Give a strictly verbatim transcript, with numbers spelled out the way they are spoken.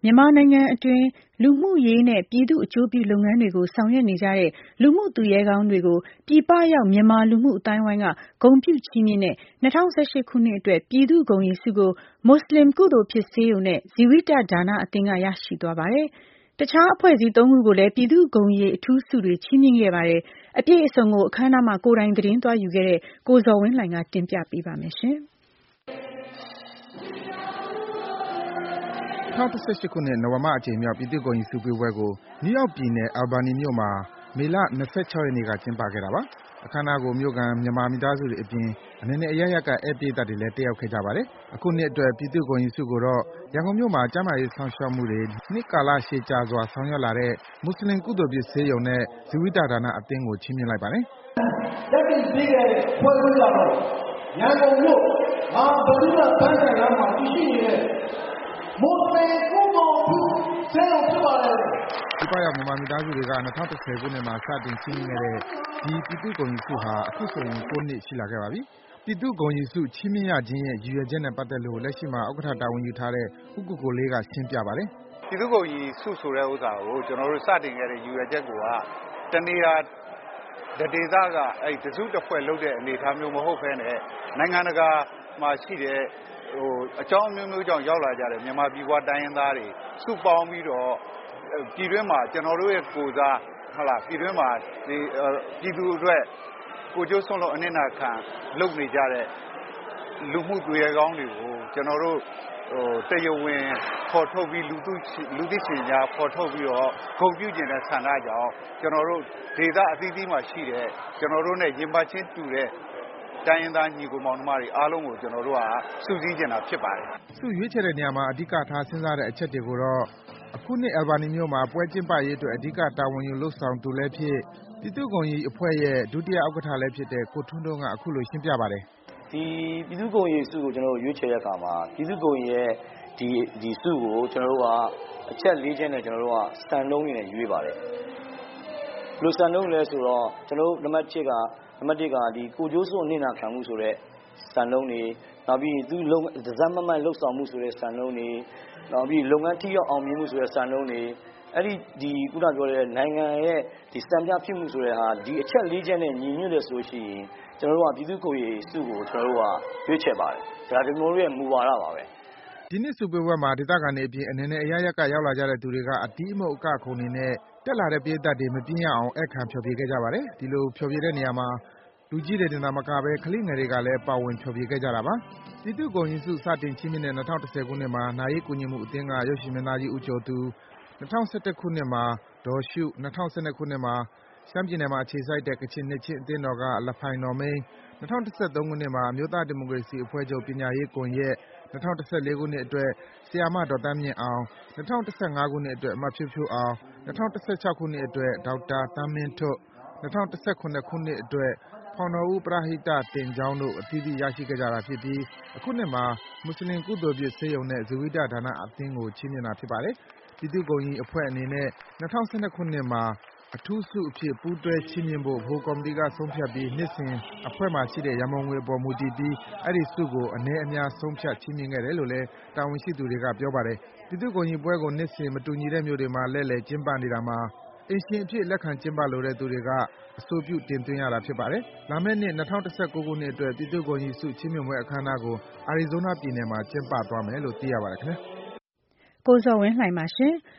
မြန်မာနိုင်ငံအတွင်းလူမှုရေးနဲ့ပြည်သူ့အကျိုးပြုလုပ်ငန်းတွေကိုဆောင်ရွက်နေကြတဲ့လူမှုသူရဲကောင်းတွေကိုပြည်ပရောက်မြန်မာလူမှုအသိုင်းအဝိုင်းကဂုဏ်ပြုချီးမြှင့်တဲ့၂၀၁၈ခုနှစ်အတွက်ပြည်သူ့ဂုဏ်ရည်ဆုကိုမွတ်စလင်ကုသိုလ်ဖြစ်ဆေးရုံနဲ့ဇီဝိတဒါနအသင်းကရရှိသွားပါတယ်။တခြားအဖွဲ့အစည်းသုံးခုကိုလည်းပြည်သူ့ဂုဏ်ရည်အထူးဆုတွေချီးမြှင့်ခဲ့ပါတယ်။အပြည့်အစုံကိုအခမ်းအနားမှာကိုယ်တိုင်သတင်းသွားယူခဲ့တဲ့ကိုဇော်ဝင်းလှိုင်ကတင်ပြပေးပါမယ်ရှင်။၂၀၁၈ခုနှစ်နိုဝင်ဘာအကြိမ်မြောက်ပြည်သူ့ဂုဏ်ရည်ဆုပေးပွဲကိုနယူးယောက်ပြည်နယ် Albany မြို့မှာမေလ၂၆ရက်နေ့ကကျင်းပခဲ့တာပါ။အခမ်းအနားကိုမြို့ခံမြန်မာမိသားစုတွေအပြင်အနယ်နယ်အရပ်ရပ်ကဧည့်ပရိသတ်တွေလည်းတက်ရောက်ခဲ့ကြပါတယ်။အခုနှစ်အတွက်ပြည်သူ့ဂုဏ်ရည်ဆုကိုတော့ရန်ကုန်မြို့မှာကျန်းမာရေးစောင့်ရှောက်မှုတွေနှစ်ကာလရှည်ကြာစွာဆောင်ရွက်လာတဲ့မွတ်စလင်ကုသိုလ်ဖြစ်ဆေးရုံနဲ့ဇီဝိတဒါနအသင်းကိုချီးမြှင့်လိုက်ပါတယ်။လက်ပြီးပြီးခဲ့တဲ့ဖွဲ့စည်းကြတော့ရန်ကုန်မြို့ဟာဗလိမပန်းဆိုင်လမ်းမှာတည်ရှိနေတဲ့မွတ်စလင်ကုသိုလ်ပြုဆေးရုံဖြစ်ပါတယ်။ဒီပရောက်မြန်မာမိသားစုတွေက၂၀၁၀ခုနှစ်မှာစတင်ချီးမြှင့်ခဲ့တဲ့ဒီပြည်သူ့ဂုဏ်ရည်ဆုဟာအခုဆိုရင်၉နှစ်ရှိလာခဲ့ပါပြီ။ပြည်သူ့ဂုဏ်ရည်ဆုချီးမြှင့်ရခြင်းရဲ့ရည်ရွယ်ချက်နဲ့ပတ်သက်လို့လက်ရှိမှာဥက္ကဋ္ဌတာဝန်ယူထားတဲ့ဦးကိုကိုလေးကရှင်းပြပါတယ်။ပြည်သူ့ဂုဏ်ရည်ဆုဆိုတဲ့ဥစ္စာကိုကျွန်တော်တို့စတင်ခဲ့တဲ့ရည်ရွယ်ချက်ကိုကတနေရာဒေသကအဲ့တစုတစ်ဖွဲ့လုပ်တဲ့အနေအထားမျိုးမဟုတ်ဘဲနဲ့နိုင်ငံတကာမှာရှိတဲ့ဟိုအကြောင်းအမျိုးမျိုးကြောင့်ရောက်လာကြတဲ့မြန်မာပြည်ပွားတိုင်းရင်းသားတွေစုပေါင်းပြီးတော့ပြည်တွင်းမှာကျွန်တော်တို့ရဲ့ကိုယ်စားဟုတ်လားပြည်တွင်းမှာဒီပြည်သူအတွက်ကိုကျိုးဆုံးလို့အနစ်နာခံလုပ်နေကြတဲ့လူမှုသူရဲကောင်းတွေကိုကျွန်တော်တို့ဟိုတရားဝင်ခေါ်ထုတ်ပြီးလူသူလူသိရှင်ကြားခေါ်ထုတ်ပြီးတော့ဂုဏ်ပြုကျင်တဲ့ဆန္ဒကြောင့်ကျွန်တော်တို့ဒေသအသီးသီးမှာရှိတဲ့ကျွန်တော်တို့ ਨੇ ရင်ပတ်ချင်းတူတဲ့တိုင်းရင်းသားညီကိုမောင်နှမတွေအားလုံးကိုကျွန်တော်တို့ကစုစည်းကျင်တာဖြစ်ပါတယ်။ဆုရွေးချယ်တဲ့နေရာမှာအဓိကထားစဉ်းစားတဲ့အချက်တွေကိုတော့အခုနှစ် Albany မြို့မှာပွဲကျင်းပရေးအတွက်အဓိကတာဝန်ယူလုပ်ဆောင်သူလည်းဖြစ်ပြည်သူ့ဂုဏ်ရည်အဖွဲ့ရဲ့ဒုတိယဥက္ကဋ္ဌလည်းဖြစ်တဲ့ကိုထွန်းထွန်းကအခုလိုရှင်းပြပါတယ်။ဒီပြည်သူ့ဂုဏ်ရည်ဆုကိုကျွန်တော်တို့ရွေးချယ်တဲ့အခါမှာပြည်သူ့ဂုဏ်ရည်ရဲ့ဒီဒီဆုကိုကျွန်တော်တို့ကအချက်၄ချက်နဲ့ကျွန်တော်တို့ကစံနှုန်းတွေနဲ့ရွေးပါတယ်။ဘယ်လိုစံနှုန်းလဲဆိုတော့ကျွန်တော်တို့နံပါတ်၁ကနံပါတ်၁ကဒီကိုကျိုးစွန့်နေနာခံမှုဆိုတဲ့စံနှုန်းတွေနောက်ပြီးသူလုံဒဇက်မမတ်လှုပ်ဆောင်မှုဆိုတဲ့စံနှုန်းတွေနောက်ပြီးလုပ်ငန်းထိရောက်အောင်မြင်မှုဆိုတဲ့စံနှုန်းတွေအဲ့ဒီဒီခုနပြောတဲ့နိုင်ငံရဲ့ဒီစံပြဖြစ်မှုဆိုတဲ့ဟာဒီအချက်၄ချက်နဲ့ညီညွတ်တယ်ဆိုလို့ရှိရင်ကျွန်တော်တို့ကပြည်သူ့ဂုဏ်ရည်ဆုကိုကျွန်တော်တို့ကရွေးချယ်ပါတယ်ဒါကျွန်တော်တို့ရဲ့မူဝါဒပါပဲဒီနှစ်ဆုပေးပွဲမှာဒေသခံတွေအပြင်အနေနဲ့အရရက်ကရောက်လာကြတဲ့သူတွေကအတီးအမုတ်အကခုံနေနဲ့တက်လာတဲ့ပြည်သက်တွေမပြင်းရအောင်အခမ်းဖျော်ဖြေခဲ့ကြပါတယ်ဒီလိုဖျော်ဖြေတဲ့နေရာမှာလူကြီးတွေတင်သာမကပဲကလေးငယ်တွေကလည်းပါဝင်ဖျော်ဖြေခဲ့ကြတာပါပြည်သူ့ဂုဏ်ရည်ဆုစတင်ချီးမြှင့်တဲ့၂၀၁၀ခုနှစ်မှာနာရေးကူညီမှုအသင်းကရုပ်ရှင်မင်းသားကြီးဦးကျော်သူ၂၀၁၁ခုနှစ်မှာဒေါ်ရှု၂၀၁၂ခုနှစ်မှာရှမ်းပြည်နယ်မှာအခြေစိုက်တဲ့ကချင်နှစ်ချင်းအသင်းတော်ကလဖိုင်တော်မင်း၂၀၁၃ခုနှစ်မှာအမျိုးသားဒီမိုကရေစီအဖွဲ့ချုပ်ပညာရေးကွန်ရက်၂၀၁၄ခုနှစ်အတွက်ဆရာမဒေါ်တန်းမြင့်အောင်၂၀၁၅ခုနှစ်အတွက်မဖြိုးဖြိုးအောင်၂၀၁၆ခုနှစ်အတွက်ဒေါက်တာသန်းမင်းထွဋ်၂၀၁၇ခုနှစ်အတွက်ဖောင်တော်ဦးပရဟိတတင်ကျောင်းတို့အသီးသီးရရှိခဲ့ကြတာဖြစ်ပြီးအခုနှစ်မှာမွတ်စလင်ကုသိုလ်ဖြစ်ဆေးရုံနဲ့ဇဝိတဒါနအသင်းကိုချီးမြှင့်တာဖြစ်ပါတယ်။ပြည်သူ့ဂုဏ်ရည်အဖွဲ့အနေနဲ့၂၀၁၂ခုနှစ်မှာအထူးဆုအဖြစ်ပူးတွဲချီးမြှင့်ဖို့ဗဟိုကော်မတီကဆုံးဖြတ်ပြီးနှစ်စဉ်အဖွဲ့မှာရှိတဲ့ရန်ပုံငွေအပေါ်မူတည်ပြီးအဲ့ဒီဆုကိုအနည်းအများဆုံးဖြတ်ချီးမြှင့်ခဲ့တယ်လို့လည်းတာဝန်ရှိသူတွေကပြောပါတယ်။ပြည်သူ့ဂုဏ်ရည်ပွဲကိုနှစ်စဉ်မတူညီတဲ့မြို့တွေမှာလဲလှယ်ကျင်းပနေတာမှာအိမ်ရှင်အဖြစ်လက်ခံကျင်းပလိုတဲ့သူတွေကအဆိုပြုတင်သွင်းရတာဖြစ်ပါတယ်။လာမယ့်နှစ်၂၀၁၉ခုနှစ်အတွက်ပြည်သူ့ဂုဏ်ရည်ဆုချီးမြှင့်ပွဲအခမ်းအနားကိုအာရီဇိုးနားပြည်နယ်မှာကျင်းပသွားမယ်လို့သိရပါတယ်ခင်ဗျာ။ကိုဇော်ဝင်းလှိုင်ပါရှင်။